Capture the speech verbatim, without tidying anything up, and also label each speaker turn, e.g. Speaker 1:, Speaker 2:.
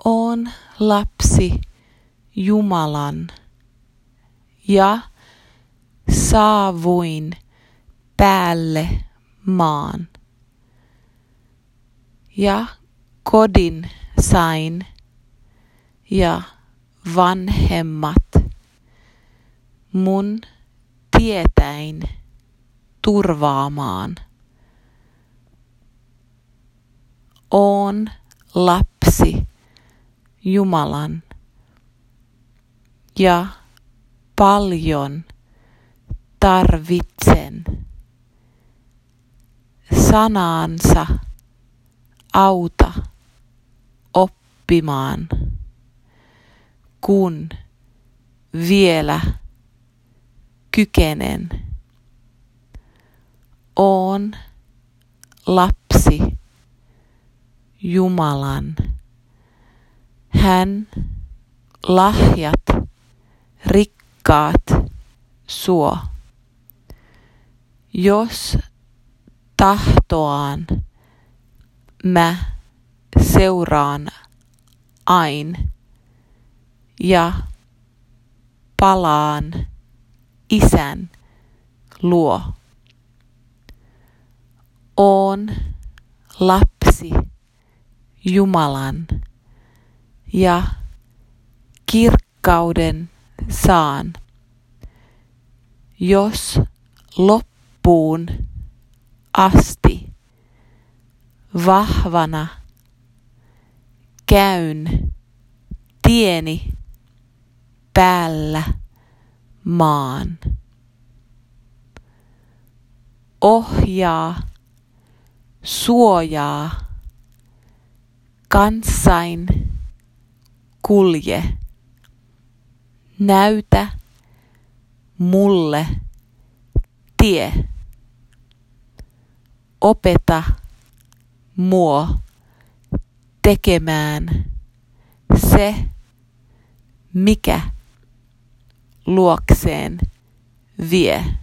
Speaker 1: Oon lapsi Jumalan ja saavuin päälle maan. Ja kodin sain ja vanhemmat mun tietäin turvaamaan. Oon lapsi Jumalan ja paljon tarvitsen sanaansa auta oppimaan, kun vielä kykenen. Oon lapsi Jumalan. Hän lahjat rikkaat suo. Jos tahtoaan mä seuraan ain ja palaan Isän luo. Oon lapsi Jumalan ja kirkkauden saan, jos loppuun asti vahvana käyn tieni päällä maan. Ohjaa, suojaa, kanssain kulje. Näytä mulle tie. Opeta mua tekemään se, mikä luokseen vie.